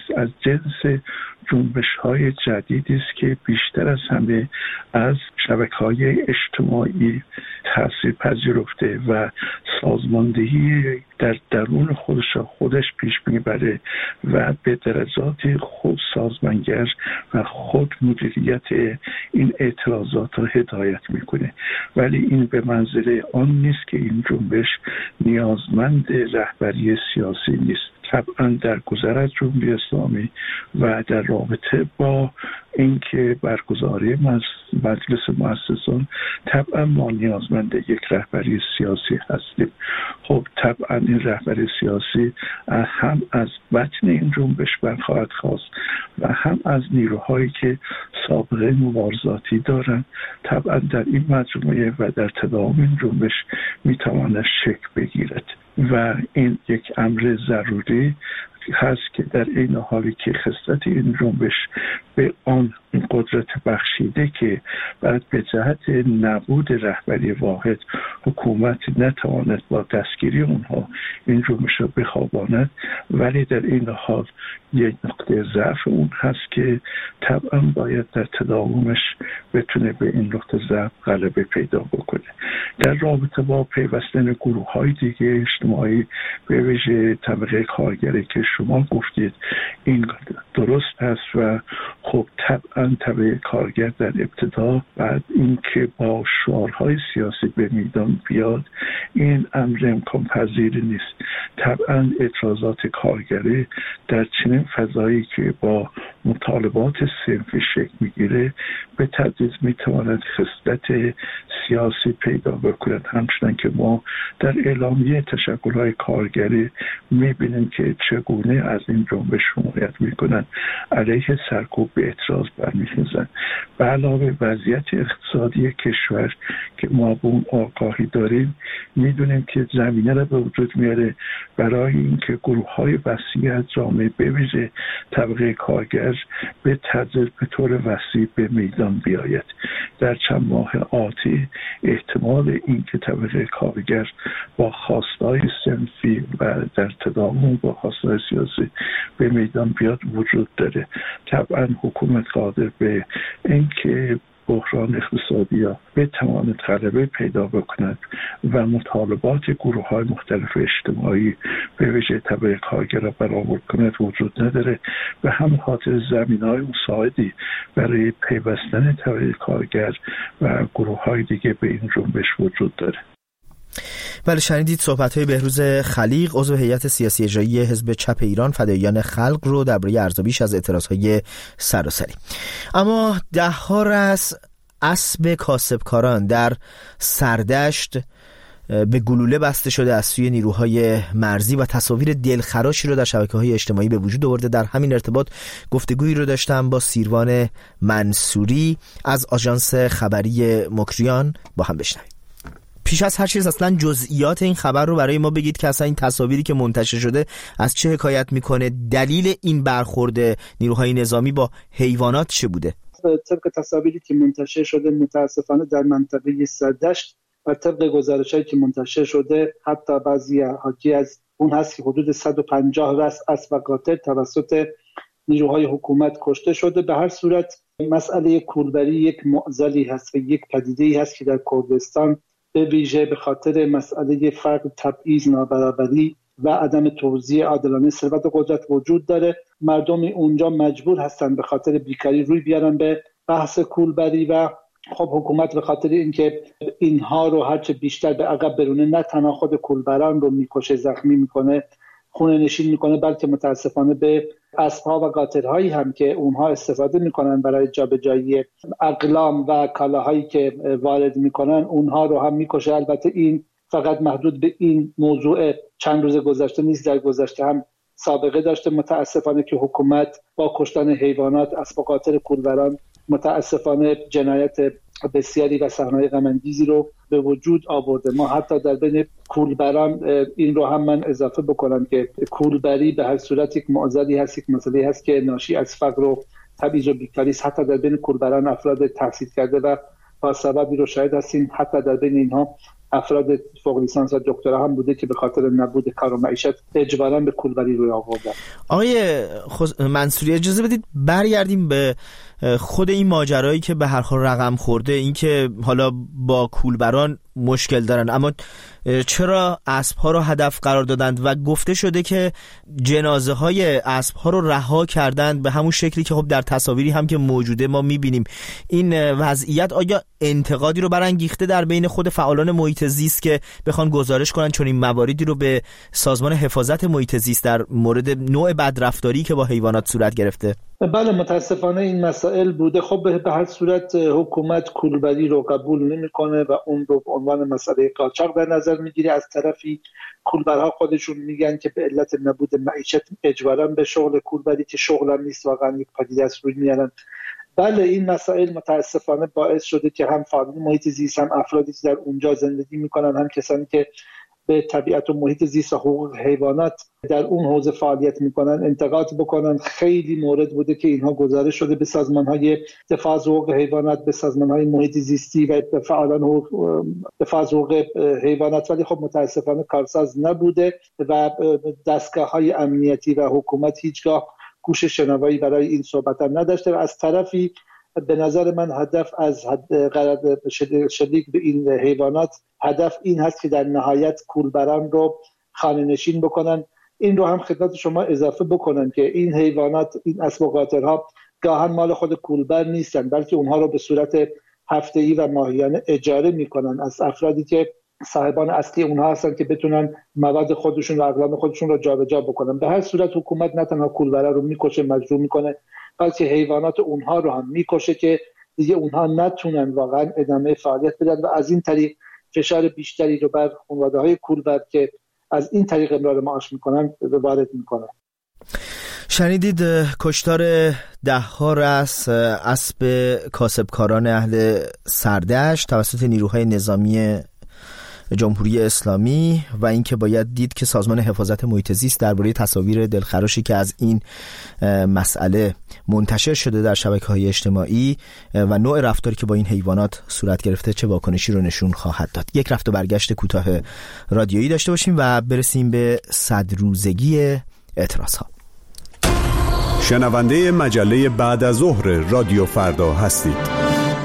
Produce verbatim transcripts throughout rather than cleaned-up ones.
است، از جنس جنبش‌های جدیدی است که بیشتر از همه از شبکه‌های اجتماعی تأثیر پذیرفته و سازماندهی در درون خودش خودش پیش میبره و به درجات خود سازمانگر و خود مدیریت این اعتراضات را هدایت میکنه. ولی این به منزله آن نیست که این جنبش نیازمند رهبری سیاسی نیست. طبعا در گذر از جمهوری اسلامی و در رابطه با اینکه برگزاری مجلس مؤسسان طبعا ما نیازمند یک رهبری سیاسی هستیم. خب طبعا این رهبری سیاسی هم از بطن این جنبش برخواهد خواست و هم از نیروهایی که سابقه مبارزاتی دارند. طبعا در این مجموعه و در تداوم این جنبش میتواند شکل بگیرد و این یک امر ضروری هست که در این حالی که خصلت این جنبش به آن قدرت بخشیده که بعد به جهت نبود رهبری واحد حکومت نتواند با دستگیری اونها این جنبش را بخواباند، ولی در این حال یک نقطه ضعف اون هست که طبعا باید در تداومش بتونه به این نقطه ضعف غلبه پیدا بکنه. در رابطه با پیوستن گروه های دیگه اجتماعی به ویژه طبقه کارگری که شما گفتید این درست هست و خب طبعا طبقه کارگر در ابتدا بعد اینکه با شعارهای سیاسی به میدان بیاد این امر امکان پذیر نیست. طبعا اعتراضات کارگری در چنین فضایی که با مطالبات صنفی شکل میگیره به تدریج میتواند خصلت سیاسی پیدا بکند، همچنان که ما در اعلامیه تشکل‌های کارگری میبینیم که چگونه از این جنبش حمایت میکنند، علیه سرکوب به اعتراض برمیخیزند. به علاوه وضعیت اقتصادی کشور که ما به اون آگاهی داریم میدونیم که زمینه را به وجود میاره برای اینکه گروه‌های وسیع از جامعه به ویژه طبقه کارگر به تدریج به طور وسیع به میدان بیاید. در چند ماه آتی احتمال اینکه طبقه کارگر با خواستهای صنفی و در تداوم با خواستهای سیاسی به میدان بیاد وجود داره. طبعا حکومت قادر به اینکه بحران اقتصادی یا بتواند غلبه پیدا بکند و مطالبات گروه های مختلف اجتماعی به ویژه طبقه کارگر را برآورد کند وجود نداره و هم خاطر زمین های مساعدی برای پیوستن طبقه کارگر و گروه های دیگه به این جنبش وجود داره. بله، شنیدید صحبت‌های بهروز خلیق، عضو هیئت سیاسی اجرایی حزب چپ ایران فداییان خلق رو درباره ارزیابیش از اعتراضهای سراسری. اما ده ها رأس اسب کاسبکاران در سردشت به گلوله بسته شده از سوی نیروهای مرزی و تصاویر دلخراشی رو در شبکه‌های اجتماعی به وجود آورده. در همین ارتباط گفتگویی رو داشتم با سیروان منصوری از آژانس خبری مکریان، با هم بشنویم. پیش از هر چیز اصلا جزئیات این خبر رو برای ما بگید که اصلا این تصاویری که منتشر شده از چه حکایت میکنه؟ دلیل این برخورد نیروهای نظامی با حیوانات چه بوده؟ طبق تصاویری که منتشر شده متاسفانه در منطقه سردشت و طبق گزارشایی که منتشر شده حتی بعضی حاکی از اون هست که حدود صد و پنجاه رأس اسب و قاتل توسط نیروهای حکومت کشته شده. به هر صورت مسئله کولبری یک معضلی هست و یک پدیده‌ای هست که در کردستان به ویژه به خاطر مسئله فقر، تبعیض، نابرابری و عدم توزیع عادلانه ثروت و قدرت وجود داره. مردم اونجا مجبور هستن به خاطر بیکاری روی بیارن به بحث کولبری و خب حکومت به خاطر اینکه اینها رو هرچه بیشتر به عقب برونه، نه تنها خود کولبران رو میکشه، زخمی میکنه، خونه نشین میکنه، بلکه متاسفانه به اسب‌ها و قاطرهایی هم که اونها استفاده میکنن برای جابجایی اقلام و کالاهایی که وارد میکنن اونها رو هم میکشه. البته این فقط محدود به این موضوع چند روز گذشته نیست، در گذشته هم سابقه داشته متاسفانه که حکومت با کشتن حیوانات، اسب و قاطر کولبران متاسفانه جنایت بسیاری و صحنه‌های غم‌انگیزی رو به وجود آورده. ما حتی در بین کولبران این رو هم من اضافه بکنم که کولبری به هر صورت یک معضلی هست، یک مسئله هست که ناشی از فقر و تبعیض و بیکاری است. حتی در بین کولبران افراد تحصیل کرده و با سببی رو شاهد هستیم حتی در بین اینها افراد فوق لیسانس و دکترا هم بوده که به خاطر نبود کار و معیشت اجباراً به کولبری روی آوردن. آقای منصوری اجازه بدید برگردیم به خود این ماجرایی که به هر حال رقم خورده، این که حالا با کولبران مشکل دارن، اما چرا اسب‌ها رو هدف قرار دادند و گفته شده که جنازه های اسب‌ها رو رها کردند به همون شکلی که خب در تصاویری هم که موجوده ما می‌بینیم. این وضعیت آیا انتقادی رو برانگیخته در بین خود فعالان محیط زیست که بخوان گزارش کنن چون این مواردی رو به سازمان حفاظت محیط زیست در مورد نوع بدرفتاری که با حیوانات صورت گرفته؟ بله، متاسفانه این مسائل بوده. خب به هر صورت حکومت کولبری رو قبول نمی‌کنه و اون رو به عنوان مسئله قاچاق در نظر میگیره. از طرفی کولبرها خودشون میگن که به علت نبود معیشت اجباراً به شغل کولبری که شغلم نیست واقعا یک پدیده است روی میارن. بله، این مسائل متاسفانه باعث شده که هم فعالان محیط زیست، هم افرادی که در اونجا زندگی میکنن، هم کسانی که به طبیعت و محیط زیست و حقوق حیوانات در اون حوزه فعالیت میکنن انتقاد بکنن. خیلی مورد بوده که اینها گزارش شده به سازمان‌های دفاع از حقوق حیوانات، به سازمان‌های محیط زیستی و به فعالان حقوق دفاع از حقوق حیوانات، ولی خب متاسفانه کارساز نبوده و دستگاه‌های امنیتی و حکومت هیچگاه گوش شنوایی برای این صحبت‌ها نداشته. و از طرفی به نظر من هدف از قرار شلیک به این حیوانات، هدف این هست که در نهایت کولبران رو خانه نشین بکنن. این رو هم خدمت شما اضافه بکنن که این حیوانات، این اسب و قاطرها گاهن مال خود کولبر نیستن، بلکه اونها رو به صورت هفته‌ای و ماهیانه اجاره میکنن از افرادی که صاحبان اصلی اونها هستن که بتونن مواد خودشون و اقلام خودشون رو جابجا بکنن. به هر صورت حکومت نه تنها کولبرا رو میکشه، مجروح میکنه، بلکه حیوانات اونها رو هم میکشه که دیگه اونها نتونن واقعا ادامه فعالیت بدن و از این طریق فشار بیشتری رو بر خانواده‌های کولبر که از این طریق امرار معاش میکنن وارد میکنن. شنیدید کشتار ده ها رأس اسب کاسبکاران اهل سردشت توسط نیروهای نظامی جمهوری اسلامی و اینکه باید دید که سازمان حفاظت محیط زیست درباره تصاویر دلخراشی که از این مسئله منتشر شده در شبکه‌های اجتماعی و نوع رفتاری که با این حیوانات صورت گرفته چه واکنشی رو نشون خواهد داد. یک رفت و برگشت کوتاه رادیویی داشته باشیم و برسیم به صد روزگی اعتراض‌ها. شنونده مجله بعد از ظهر رادیو فردا هستید.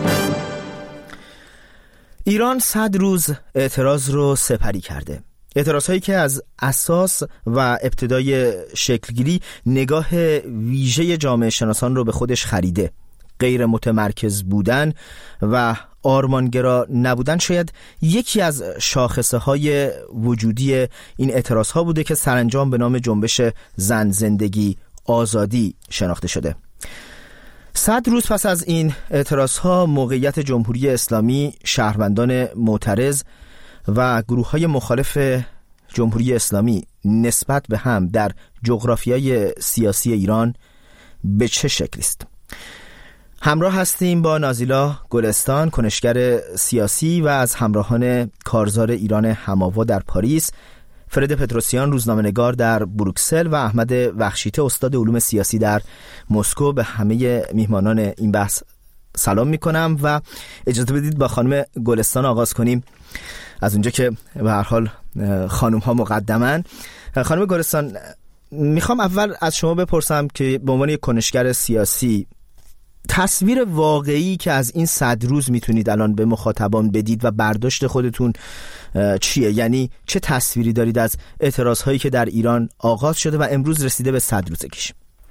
ایران صد روز اعتراض رو سپری کرده. اعتراض هایی که از اساس و ابتدای شکلگیری نگاه ویژه جامعه شناسان رو به خودش خریده. غیر متمرکز بودن و آرمانگرا نبودن شاید یکی از شاخصه های وجودی این اعتراض ها بوده که سرانجام به نام جنبش زن زندگی آزادی شناخته شده. صد روز پس از این اعتراضها موقعیت جمهوری اسلامی، شهروندان معترض و گروه‌های مخالف جمهوری اسلامی نسبت به هم در جغرافیای سیاسی ایران به چه شکلی است؟ همراه هستیم با نازیلا گلستان، کنشگر سیاسی و از همراهان کارزار ایران هماوا در پاریس، فرید پتروسیان روزنامه‌نگار در بروکسل و احمد وخشیته استاد علوم سیاسی در مسکو. به همه میهمانان این بحث سلام میکنم و اجازه بدید با خانم گلستان آغاز کنیم، از اونجا که به هر حال خانم ها مقدمن. خانم گلستان، میخوام اول از شما بپرسم که به عنوان یک کنشگر سیاسی تصویر واقعی که از این صد روز میتونید الان به مخاطبان بدید و برداشت خودتون چیه؟ یعنی چه تصویری دارید از اعتراض هایی که در ایران آغاز شده و امروز رسیده به صد روزگیش؟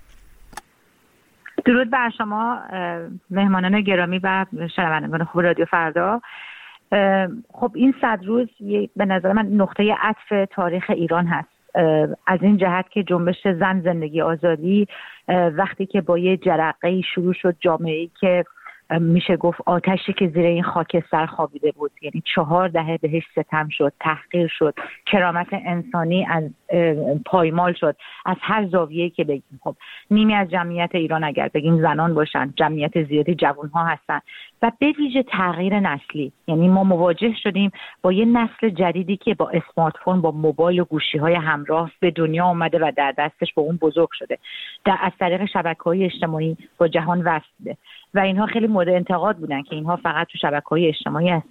درود بر شما مهمانان گرامی و شنوندگان خوب رادیو فردا. خب این صد روز به نظر من نقطه عطف تاریخ ایران هست، از این جهت که جنبش زن زندگی آزادی وقتی که با یه جرقه‌ای شروع شد، جامعه‌ای که میشه گفت آتشی که زیر این خاکستر خوابیده بود، یعنی چهار دهه بهش ستم شد، تحقیر شد، کرامت انسانی از پایمال شد از هر زاویه‌ای که بگیم. خب نیمی از جمعیت ایران اگر بگیم زنان باشن، جمعیت زیادی جوان‌ها هستن و به ویژه تغییر نسلی، یعنی ما مواجه شدیم با یه نسل جدیدی که با اسمارت فون، با موبایل و گوشی‌های همراه به دنیا اومده و در دستش با اون بزرگ شده، در از طریق شبکه‌های اجتماعی با جهان وصله و اینها خیلی مورد انتقاد بودن که اینها فقط تو شبکه‌های اجتماعی هستن،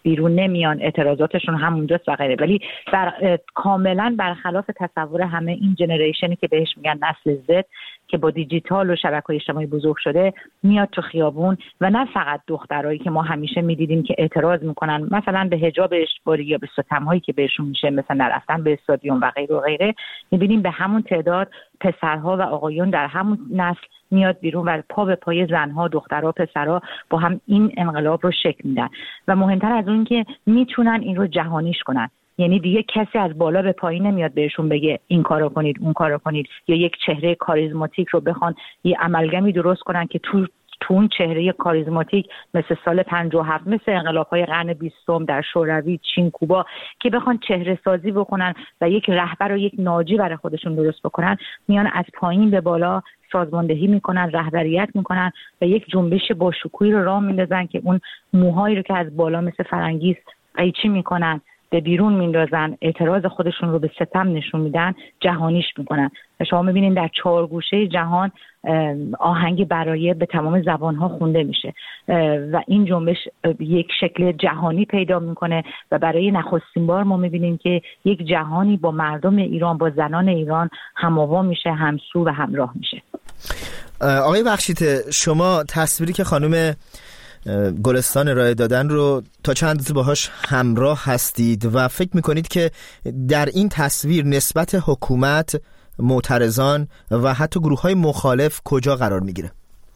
بیرون نمیان، اعتراضاتشون همونجاست و غیره. ولی بر کاملا برخلاف تصور همه این جنریشنی که بهش میگن نسل زد که با دیجیتال و شبکه‌های اجتماعی بزرگ شده میاد تو خیابون، و نه فقط دخترایی که ما همیشه میدیدیم که اعتراض میکنن مثلا به حجاب اجباری یا به ستم‌هایی که بهشون میشه مثلا نرفتن به استادیوم و غیره و غیره، میبینیم به همون تعداد پسرها و آقایون در همون نسل میاد بیرون و پا به پای زنها، دخترها، پسرها با هم این انقلاب رو شکل میدن. و مهمتر از اون که میتونن این رو جهانیش کنن. یعنی دیگه کسی از بالا به پایین نمیاد بهشون بگه این کارو کنید اون کارو کنید، یا یک چهره کاریزماتیک رو بخوان یه عملگمی درست کنن که تو تو اون چهره کاریزماتیک مثل سال پنجاه و هفت، مثل انقلاب‌های قرن بیستم در شوروی، چین، کوبا، که بخوان چهره سازی بکنن و یک رهبر و یک ناجی برای خودشون درست بکنن، میان از پایین به بالا سازماندهی میکنن، رهبریت میکنن و یک جنبش با شکوهی رو راه میندازن که اون موهایی رو که از بالا مثل فرنگیس قیچی میکنن به بیرون میندازن، اعتراض خودشون رو به ستم نشون میدن، جهانیش میکنن. و شما میبینین در چهار گوشه جهان آهنگ برایه به تمام زبانها خونده میشه و این جنبش یک شکل جهانی پیدا میکنه و برای نخستین بار ما میبینیم که یک جهانی با مردم ایران، با زنان ایران هم‌آوا میشه، همسو و همراه میشه. آقای بخشیده، شما تصویری که خانم گلستان ارائه دادن رو تا چند روز باهاش همراه هستید و فکر میکنید که در این تصویر نسبت حکومت، معترضان و حتی گروه‌های مخالف کجا قرار میگیره؟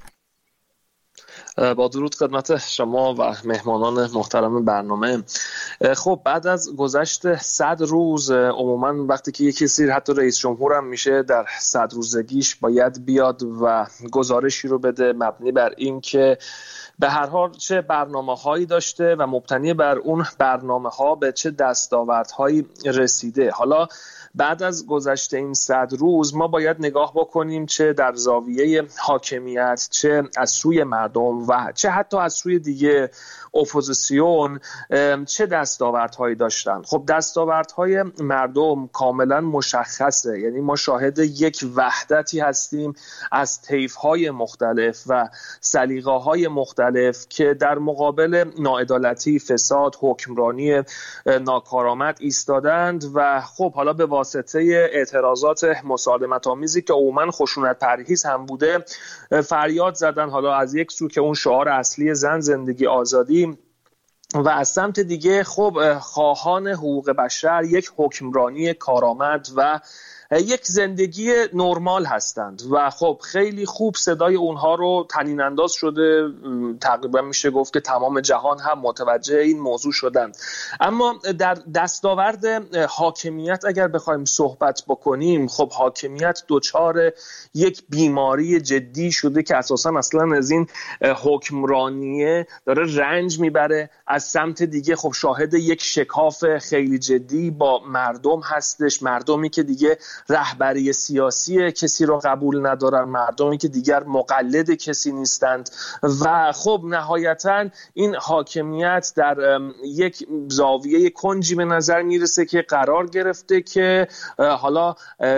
با درود خدمت شما و مهمانان محترم برنامه. خب بعد از گذشت صد روز، عموما وقتی که یک کسی حتی رئیس جمهور هم میشه در صد روزگیش باید بیاد و گزارشی رو بده مبنی بر این که به هر حال چه برنامه‌هایی داشته و مبتنی بر اون برنامه‌ها به چه دستاوردهایی رسیده. حالا بعد از گذشت این صد روز ما باید نگاه بکنیم چه در زاویه حاکمیت، چه از سوی مردم و چه حتی از سوی دیگه اپوزیسیون چه دستاوردهایی داشتن. خب دستاوردهای مردم کاملا مشخصه، یعنی ما شاهد یک وحدتی هستیم از طیف‌های مختلف و سلیقه‌های مختلف که در مقابل ناعدالتی، فساد، حکمرانی ناکارآمد ایستادند و خب حالا به واسطه اعتراضات مسالمت‌آمیزی که عموماً خشونت پرهیز هم بوده فریاد زدن، حالا از یک سو که اون شعار اصلی زن، زندگی، آزادی، و از سمت دیگه خب خواهان حقوق بشر، یک حکمرانی کارآمد و یک زندگی نرمال هستند و خب خیلی خوب صدای اونها رو طنین انداز شده. تقریبا میشه گفت که تمام جهان هم متوجه این موضوع شدند. اما در دستاورد حاکمیت اگر بخوایم صحبت بکنیم، خب حاکمیت دچار یک بیماری جدی شده که اساسا اصلا از این حکمرانیه داره رنج میبره. از سمت دیگه خب شاهد یک شکاف خیلی جدی با مردم هستش، مردمی که دیگه رهبری سیاسی کسی رو قبول ندارن، مردمی که دیگر مقلد کسی نیستند و خب نهایتاً این حاکمیت در یک زاویه کنجی به نظر میرسه که قرار گرفته که حالا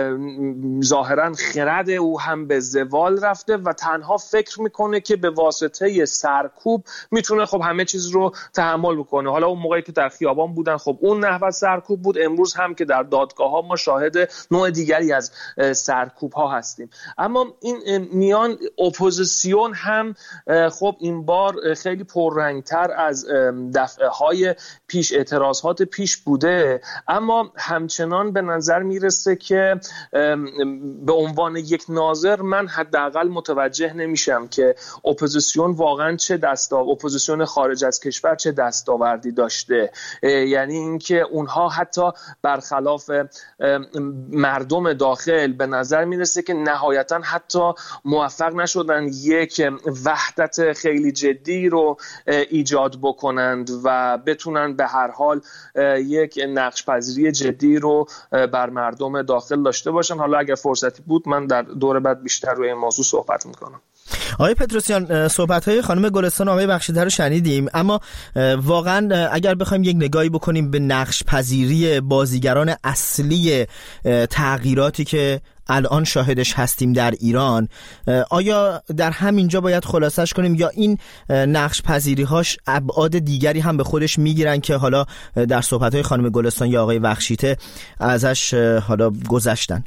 ظاهراً خرد او هم به زوال رفته و تنها فکر میکنه که به واسطه سرکوب میتونه خب همه چیز رو تحمل بکنه. حالا اون موقعی که در خیابان بودن خب اون نحوه سرکوب بود، امروز هم که در دادگاه ها ما شاهد نوع دیگری از سرکوب ها هستیم. اما این میان اپوزیسیون هم خب این بار خیلی پررنگتر از دفعه های پیش، اعتراضات پیش بوده، اما همچنان به نظر میرسه که به عنوان یک ناظر من حداقل متوجه نمیشم که اپوزیسیون واقعا چه دستا اپوزیسیون خارج از کشور چه دستاوردی داشته. یعنی اینکه اونها حتی برخلاف مردم داخل به نظر میرسه که نهایتا حتی موفق نشدن یک وحدت خیلی جدی رو ایجاد بکنند و بتونن به هر حال یک نقش پذیری جدی رو بر مردم داخل داشته باشن. حالا اگر فرصتی بود من در دور بعد بیشتر روی این موضوع صحبت میکنم. آقای پتروسیان، صحبت‌های خانم گلستان و آقای بخشیده رو شنیدیم، اما واقعا اگر بخوایم یک نگاهی بکنیم به نقش پذیری بازیگران اصلی تغییراتی که الان شاهدش هستیم در ایران، آیا در همینجا باید خلاصش کنیم یا این نقش پذیری هاش ابعاد دیگری هم به خودش میگیرن که حالا در صحبت‌های خانم گلستان یا آقای بخشیده ازش حالا گذشتن؟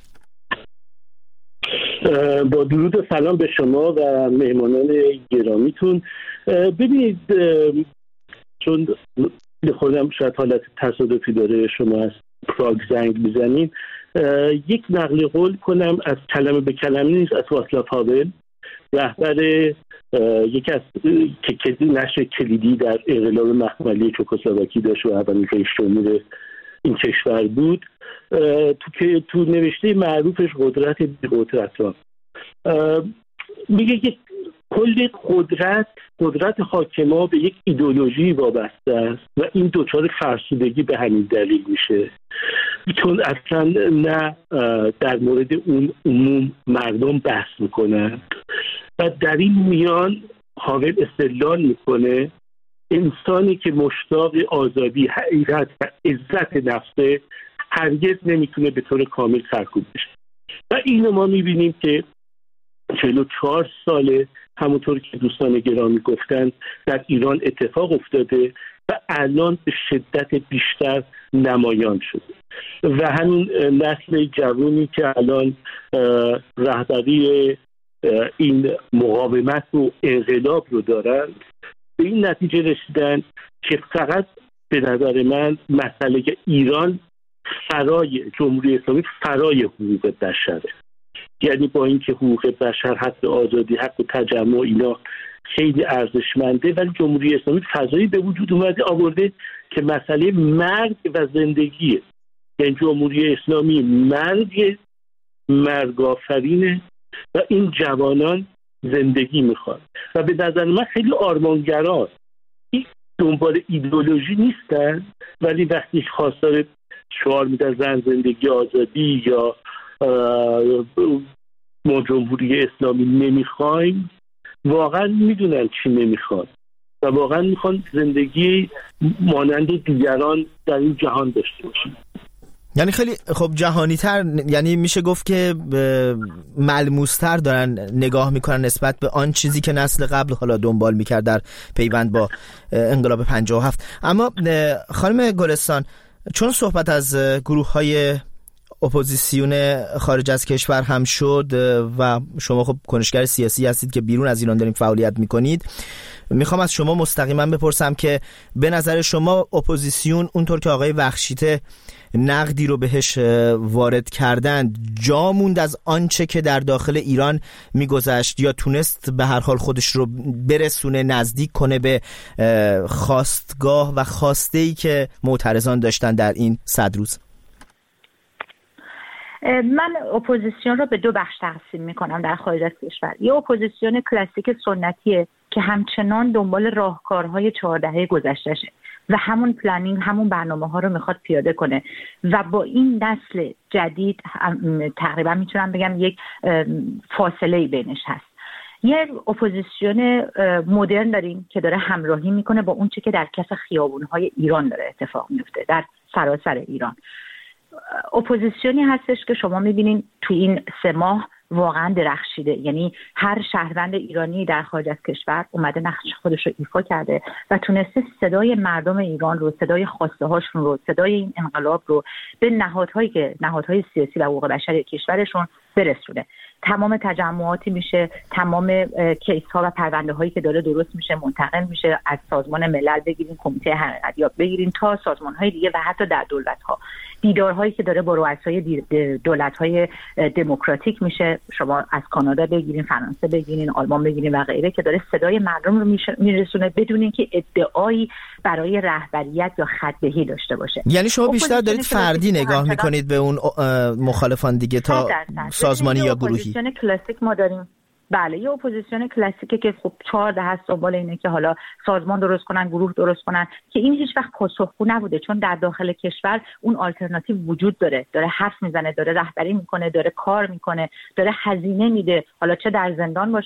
با درود و سلام به شما و مهمانان گرامیتون. ببینید، چون خودم شاید حالت تصادفی داره شما از پراگ زنگ بزنیم، یک نقل قول کنم از کلمه به کلمه نیست، از واصلاو هاول، رهبر یکی از نشر کلیدی در انقلاب مخملی چکسلواکی داشت و اولین رئیس جمهور این کشور بود. تو که تو نوشته معروفش قدرت بی قدرتان میگه که کل قدرت قدرت حاکما به یک ایدئولوژی وابسته است و این دچار فرسودگی به همین دلیل میشه، چون اصلا نه در مورد اون عموم مردم بحث میکنن و در این میان هاول استدلال میکنه انسانی که مشتاق آزادی، حقیقت و عزت نفسه هرگز نمیتونه به طور کامل سرکوب بشه و اینو ما میبینیم که چهل و چهار ساله همونطور که دوستان گرامی گفتن در ایران اتفاق افتاده و الان به شدت بیشتر نمایان شده و همین نسل جوانی که الان رهبری این مقاومت و انقلاب رو دارن به این نتیجه رسیدن که فقط به نظر من مسئله ایران فرای جمهوری اسلامی فرای حقوق بشره، یعنی با اینکه حقوق بشر، حق آزادی، حق تجمع اینا خیلی ارزشمنده، ولی جمهوری اسلامی فضایی به وجود اومده آورده که مسئله مرگ و زندگیه. یعنی جمهوری اسلامی مرگ مرگ آفرینه و این جوانان زندگی میخوان و به نظر من خیلی آرمانگران این دنبال ایدئولوژی نیستن، ولی وقتی خواستار شعار میدن زن، زندگی، آزادی یا ما جمهوری اسلامی نمیخوایم، واقعا میدونن چی نمیخوان و واقعا میخوان زندگی مانند دیگران در این جهان داشته باشن. یعنی خیلی خب جهانی تر، یعنی میشه گفت که ملموس تر دارن نگاه میکنن نسبت به آن چیزی که نسل قبل حالا دنبال میکرد در پیوند با انقلاب پنجاه و هفت. اما خانم گلستان، چون صحبت از گروه های اپوزیسیون خارج از کشور هم شد و شما خب کنشگر سیاسی هستید که بیرون از ایران دارین فعالیت میکنید، میخوام از شما مستقیما بپرسم که به نظر شما اپوزیسیون اونطور که آقای بخشیده نقدی رو بهش وارد کردند جا موند از آنچه که در داخل ایران میگذشت یا تونست به هر حال خودش رو برسونه، نزدیک کنه به خواستگاه و خواسته‌ای که معترضان داشتن در این صد روز؟ من اپوزیسیون رو به دو بخش تقسیم میکنم در خارج از کشور. یه اپوزیسیون کلاسیک سنتیه که همچنان دنبال راهکارهای چهار دهه گذشتهشه و همون پلنینگ، همون برنامه ها رو میخواد پیاده کنه و با این نسل جدید تقریبا میتونم بگم یک فاصله بینش هست. یه اپوزیسیون مدرن داریم که داره همراهی میکنه با اون چه که در کف خیابونهای ایران داره اتفاق میفته در سراسر ایران. اپوزیسیونی هستش که شما میبینین توی این سه ماه واقعا درخشیده، یعنی هر شهروند ایرانی در خارج از کشور اومده نقش خودش رو ایفا کرده و تونسته صدای مردم ایران رو، صدای خواسته هاشون رو، صدای این انقلاب رو به نهادهایی که نهادهای سیاسی و حقوق بشر کشورشون برسونه. تمام تجمعاتی میشه، تمام کیس ها و پرونده هایی که داره درست میشه منتقل میشه، از سازمان ملل بگیرین، کمیته حقیقتیاب بگیرین تا سازمان های دیگه و حتی در دولت ها. دیدارهایی که داره با رؤسای دولت های دموکراتیک میشه، شما از کانادا بگیرین، فرانسه بگیرین، آلمان بگیرین و غیره، که داره صدای مردم رو میرسونه بدون اینکه ادعایی برای رهبریت یا خط‌دهی داشته باشه. یعنی شما بیشتر دارید فردی نگاه میکنید به اون مخالفان دیگه تا سازمانی یا گروهی؟ اپوزیسیون کلاسیک ما داریم. بله، یه اپوزیسیون کلاسیکه که خب چهار دهه است دنبال اینه که حالا سازمان درست کنن، گروه درست کنن، که این هیچ وقت پاسخگو نبوده، چون در داخل کشور اون آلترناتیو وجود داره، داره حرف میزنه، داره رهبری میکنه، داره کار میکنه، داره هزینه میده، حالا چه در زندان باشن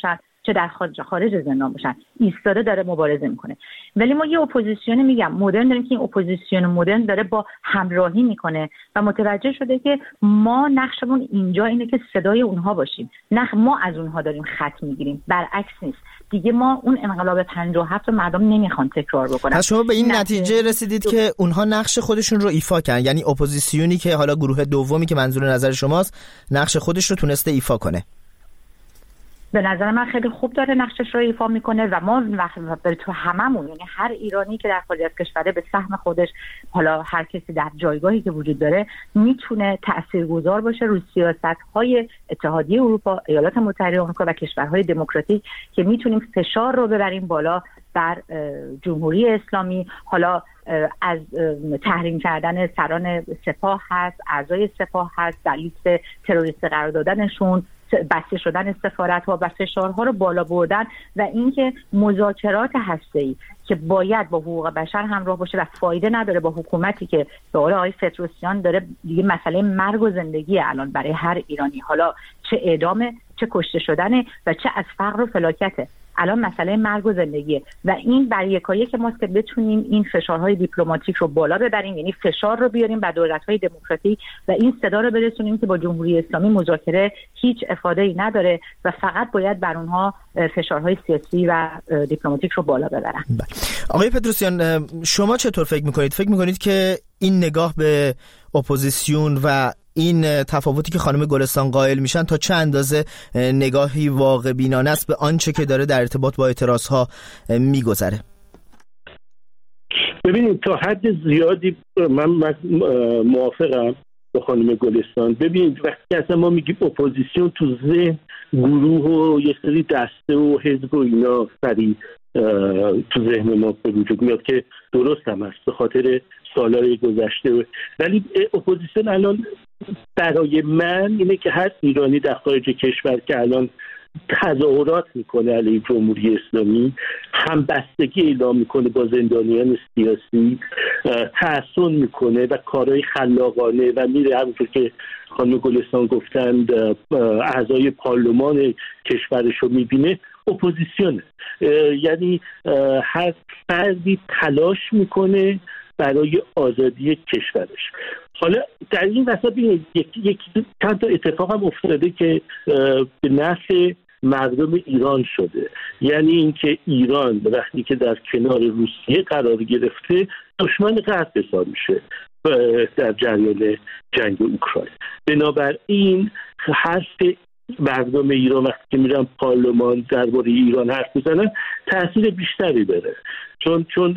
چه در خارج خارج زندان باشن، ایستاده داره مبارزه میکنه. ولی ما یه اپوزیسیون میگم مدرن داریم که این اپوزیسیون مدرن داره با همراهی میکنه و متوجه شده که ما نقشمون اینجا اینه که صدای اونها باشیم، نه ما از اونها داریم خط میگیریم، برعکس نیست دیگه. ما اون انقلاب پنجاه و هفت رو مردم نمیخوان تکرار بکنن. پس شما به این نتیجه رسیدید که اونها نقش خودشون رو ایفا کردن، یعنی اپوزیسیونی که حالا گروه دومی که منظور نظر شماست نقش خودش رو تونسته ایفا کنه؟ به نظر من خیلی خوب داره نقشش رو ایفا میکنه و ما وقتی تو هممون، یعنی هر ایرانی که در خارج از کشوره به سهم خودش، حالا هر کسی در جایگاهی که وجود داره میتونه تاثیرگذار باشه روی سیاست‌های اتحادیه اروپا، ایالات متحده آمریکا و کشورهای دموکراتیک که میتونیم فشار رو ببریم بالا بر جمهوری اسلامی. حالا از تحریم کردن سران سپاه هست، اعضای سپاه هست، در لیست تروریست قرار دادنشون، بسته شدن سفارت‌ها و فشارها رو بالا بردن و اینکه مذاکرات هسته‌ای که باید با حقوق بشر همراه باشه و فایده نداره با حکومتی که به قول آقای فتروسیان داره دیگه مسئله مرگ و زندگی الان برای هر ایرانی، حالا چه اعدامه، چه کشته شدنه و چه از فقر و فلاکته، الان مسئله مرگ و زندگیه و این برای یکایی که ماست که بتونیم این فشارهای دیپلماتیک رو بالا ببریم، یعنی فشار رو بیاریم بر دولت‌های دموکراتیک و این صدا رو برسونیم که با جمهوری اسلامی مذاکره هیچ افاده‌ای نداره و فقط باید بر اونها فشارهای سیاسی و دیپلماتیک رو بالا ببرن. آقای پتروسیان، شما چطور فکر می‌کنید؟ فکر می‌کنید که این نگاه به اپوزیسیون و این تفاوتی که خانم گلستان قائل میشن تا چه اندازه نگاهی واقع بینانه است به آنچه که داره در ارتباط با اعتراضها میگذره؟ ببینید تا حد زیادی من موافقم با خانم گلستان. ببینید وقتی اصلا ما میگیم اپوزیسیون تو ذهن گروه و یه سری دسته و حزب و اینا سری تو ذهن ما به وجود میاد که درست هم است به خاطر سالهای گذشته، ولی اپوزیسیون الان برای من اینه که هر ایرانی در خارج کشور که الان تظاهرات میکنه علیه جمهوری اسلامی، همبستگی اعلام میکنه با زندانیان سیاسی، تحسن میکنه و کارهای خلاقانه و میره همونطور که خانم گلستان گفتند اعضای پارلمان کشورش رو میبینه، اپوزیسیونه. یعنی هر فردی تلاش میکنه برای آزادی کشورش. حالا در این وسط یکی یک چند تا اتفاق هم افتاده که به نفع مردم ایران شده. یعنی اینکه ایران وقتی که در کنار روسیه قرار گرفته دشمن غرب حساب میشه در جریان جنگ اوکراین. بنابراین حرف مردم ایران وقتی که میرن پارلمان درباره ایران حرف میزنن تاثیر بیشتری داره، چون چون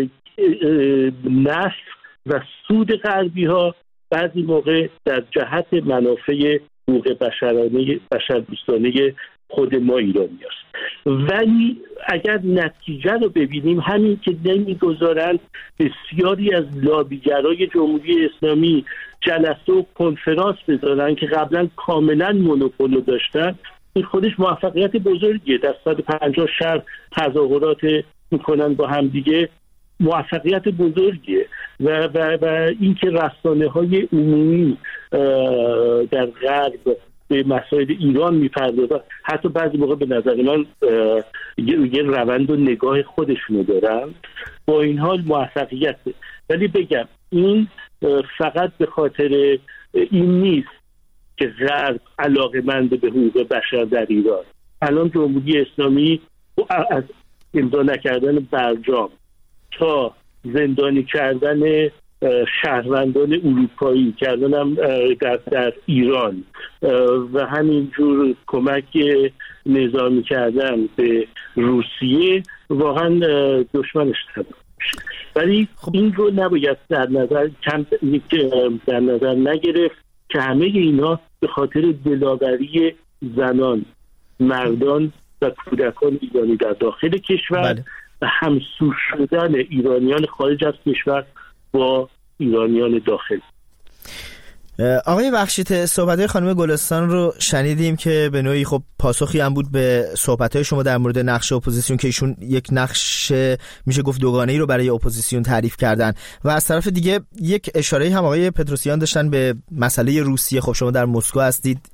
نفع و سود غربی ها بعضی موقع در جهت منافع حقوق بشرانه بشردوستانه خود ما ایرانی است. ولی اگر نتیجه رو ببینیم، همین که نمیگذارند بسیاری از لابیگرای جمهوری اسلامی جلسه و کنفرانس بذارن که قبلا کاملا مونوپول داشتن، این خودش موفقیت بزرگیه. در صد و پنجاه شهر تظاهرات میکنن با هم دیگه، موفقیت بزرگیه. و, و, و اینکه رسانه های عمومی در غرب به مسائل ایران میپردازن، حتی بعضی موقع به نظر من یه روند و نگاه خودشونو دارن، با این حال موفقیته. ولی بگم این فقط به خاطر این نیست که غرب علاقه‌مند به حقوق بشر در ایران. الان جمهوری اسلامی از امضا نکردن برجام تا زندانی کردن شهروندان اروپایی کردن هم در, در ایران و همینجور کمک نظامی کردن به روسیه، واقعا دشمنش تبدیل میشه. ولی این رو نباید در نظر کم در نظر نگرفت که همه اینا به خاطر دلاوری زنان، مردان و کودکان ایرانی در داخل کشور بله. و همسو شدن ایرانیان خارج از کشور با ایرانیان داخل. آقای بخشیت، صحبت‌های خانم گلستان رو شنیدیم که به نوعی خب پاسخی هم بود به صحبت‌های شما در مورد نقش اپوزیسیون که ایشون یک نقش میشه گفت دوگانه‌ای رو برای اپوزیسیون تعریف کردن و از طرف دیگه یک اشاره‌ای هم آقای پتروسیان داشتن به مسئله روسیه. خب شما در مسکو هستید،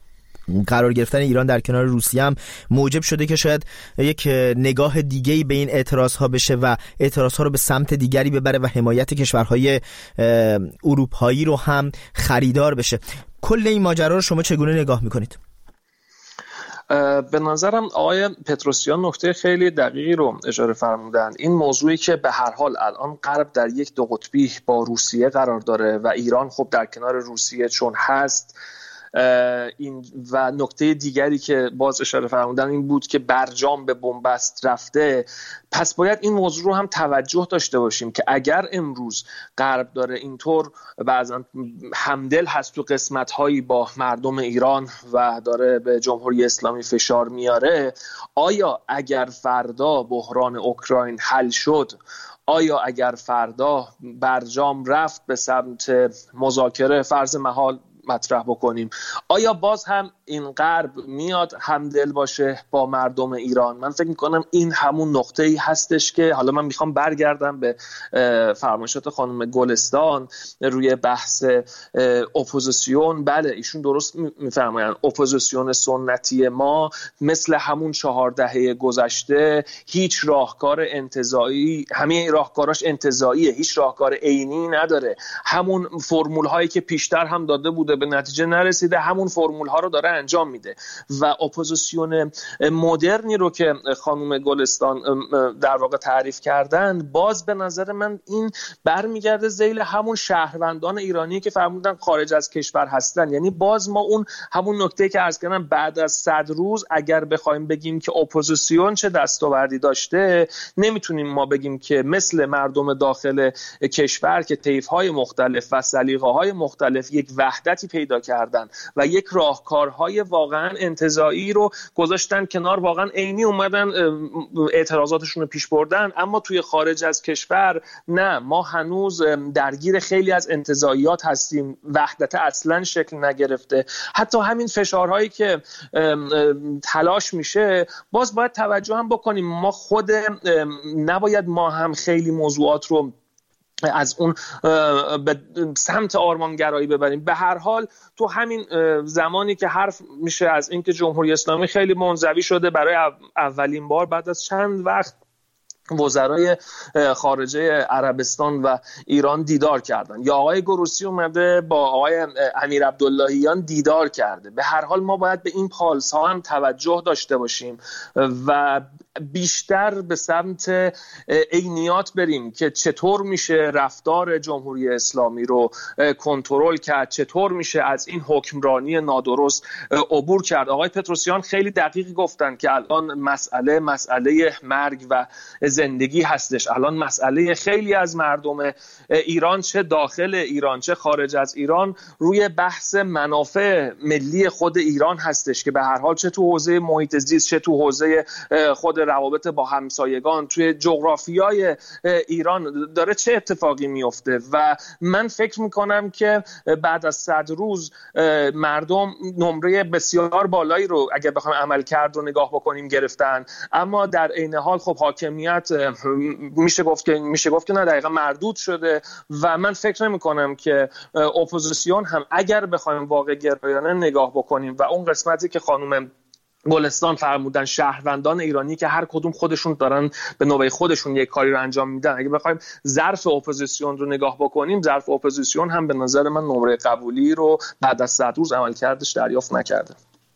قرار گرفتن ایران در کنار روسیه هم موجب شده که شاید یک نگاه دیگه‌ای به این اعتراض‌ها بشه و اعتراض‌ها رو به سمت دیگری ببره و حمایت کشورهای اروپایی رو هم خریدار بشه. کل این ماجرا رو شما چگونه نگاه می‌کنید؟ به نظرم آقای پتروسیان نکته خیلی دقیقی رو اشاره فرمودند. این موضوعی که به هر حال الان غرب در یک دو قطبی با روسیه قرار داره و ایران خب در کنار روسیه چون هست، این و نکته دیگری که باز اشاره فرمودن این بود که برجام به بنبست رفته، پس باید این موضوع رو هم توجه داشته باشیم که اگر امروز غرب داره اینطور بعضا همدل هست تو قسمت‌هایی با مردم ایران و داره به جمهوری اسلامی فشار میاره، آیا اگر فردا بحران اوکراین حل شد، آیا اگر فردا برجام رفت به سمت مذاکره، فرض محال مطرح بکنیم، آیا باز هم این غرب میاد همدل باشه با مردم ایران؟ من فکر میکنم این همون نقطه‌ای هستش که حالا من میخوام برگردم به فرمایشات خانم گلستان روی بحث اپوزیسیون. بله ایشون درست میفرمایند، اپوزیسیون سنتی ما مثل همون چهار دهه گذشته هیچ راهکار انتزاعی، همه راهکاراش انتزاعیه، هیچ راهکار عینی نداره. همون فرمول هایی که پیشتر هم داده بوده به نتیجه نرسیده، همون فرمول ها رو داره انجام میده و اپوزیسیون مدرنی رو که خانم گلستان در واقع تعریف کردن، باز به نظر من این برمیگرده ذیل همون شهروندان ایرانی که فرمودن خارج از کشور هستن. یعنی باز ما اون همون نکته که عرض کردم، بعد از صد روز اگر بخوایم بگیم که اپوزیسیون چه دستاوردی داشته، نمیتونیم ما بگیم که مثل مردم داخل کشور که طیف‌های مختلف و سلیقه‌های مختلف یک وحدتی پیدا کردن و یک راهکارهای واقعا انتزاعی رو گذاشتن کنار، واقعا عینی اومدن اعتراضاتشون رو پیش بردن، اما توی خارج از کشور نه، ما هنوز درگیر خیلی از انتزاعیات هستیم، وحدت اصلا شکل نگرفته. حتی همین فشارهایی که تلاش میشه، باز باید توجه هم بکنیم، ما خود نباید ما هم خیلی موضوعات رو از اون به سمت آرمانگرایی ببریم. به هر حال تو همین زمانی که حرف میشه از اینکه جمهوری اسلامی خیلی منزوی شده، برای اولین بار بعد از چند وقت وزرای خارجه عربستان و ایران دیدار کردن، یا آقای گروسی اومده با آقای امیر عبداللهیان دیدار کرده. به هر حال ما باید به این پالس ها هم توجه داشته باشیم و بیشتر به سمت عینیات بریم که چطور میشه رفتار جمهوری اسلامی رو کنترل کرد، چطور میشه از این حکمرانی نادرست عبور کرد. آقای پتروسیان خیلی دقیق گفتن که الان مسئله مسئله مرگ و زندگی هستش. الان مسئله خیلی از مردم ایران، چه داخل ایران چه خارج از ایران، روی بحث منافع ملی خود ایران هستش که به هر حال چه تو حوزه محیط زیست، چه تو حوزه خود روابط با همسایگان، توی جغرافیای ایران داره چه اتفاقی میفته. و من فکر میکنم که بعد از صد روز مردم نمره بسیار بالایی رو اگر بخوایم عمل کرد رو نگاه بکنیم گرفتن، اما در عین حال خب حاکمیت میشه گفت که میشه گفت که نه، دقیقاً مردود شده. و من فکر نمی کنم که اپوزیسیون هم اگر بخوایم واقع گرایانه نگاه بکنیم و اون قسمتی که خانم گلستان فرمودن، شهروندان ایرانی که هر کدوم خودشون دارن به نوبه خودشون یک کاری رو انجام میدن، اگه بخوایم ظرف اپوزیسیون رو نگاه بکنیم، ظرف اپوزیسیون هم به نظر من نمره قبولی رو بعد از صد روز عملکردش دریافت نکرده.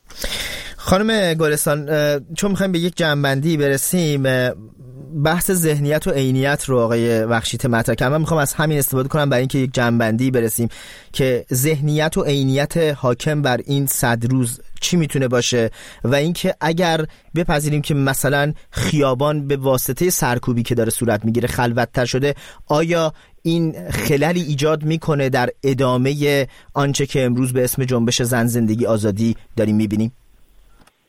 خانم گلستان، چون میخوایم به یک جمع‌بندی برسیم، بحث ذهنیت و عینیت رو آقای بخشیت مطرح کردن، من میخوام از همین استفاده کنم برای اینکه یک جمع‌بندی برسیم که ذهنیت و عینیت حاکم بر این صد روز چی میتونه باشه و اینکه اگر بپذیریم که مثلا خیابان به واسطه سرکوبی که داره صورت میگیره خلوت‌تر شده، آیا این خللی ایجاد میکنه در ادامه آنچه که امروز به اسم جنبش زن زندگی آزادی داریم میبینیم؟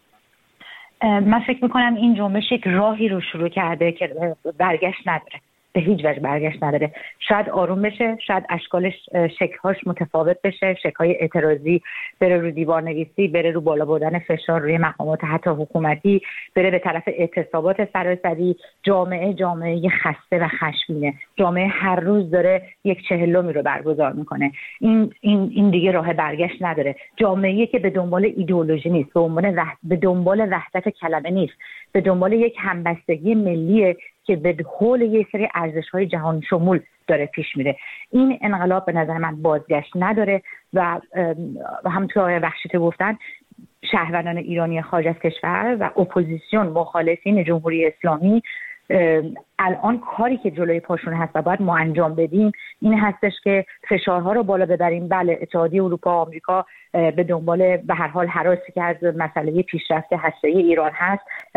من فکر میکنم این جنبش یک راهی رو شروع کرده که برگشت نداره. به هیچ وجه برگشت نداره. شاید آروم بشه، شاید اشکالش شکل‌هاش متفاوت بشه، شکل‌های اعتراضی بره رو دیوارنویسی، بره رو بالا بردن فشار روی مقامات حتی حکومتی، بره به طرف اعتصابات سراسری. جامعه جامعه خسته و خشمگینه. جامعه هر روز داره یک چهلمی رو برگزار میکنه. این این این دیگه راه برگشت نداره. جامعه‌ای که به دنبال ایدئولوژی نیست، به دنبال وحدت به دنبال وحدت کلمه نیست، به دنبال یک همبستگی ملیه که به حول یک سری ارزش‌های جهان شمول داره پیش میره. این انقلاب به نظر من بازگشت نداره و همونطور آقای بخشی‌ته گفتن، شهروندان ایرانی خارج از کشور و اپوزیسیون مخالفین جمهوری اسلامی الان کاری که جلوی پاشون هست و باید ما انجام بدیم این هستش که فشارها رو بالا ببریم. بله، اتحادیه اروپا و آمریکا به دنبال به هر حال هراسی که از مسئله پیشرفت هسته‌ای ایران هست